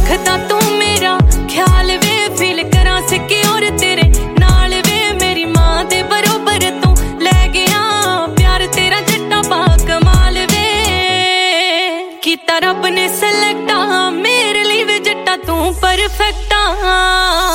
रखदा तू मेरा ख्याल वे फील करा सिक्योर तेरे नाल वे मेरी मां दे बरोबर तू ले गया प्यार तेरा जट्टा बा कमाल वे कीता रब ने सेलेक्ट मेरे लिए वे जट्टा तू परफेक्ट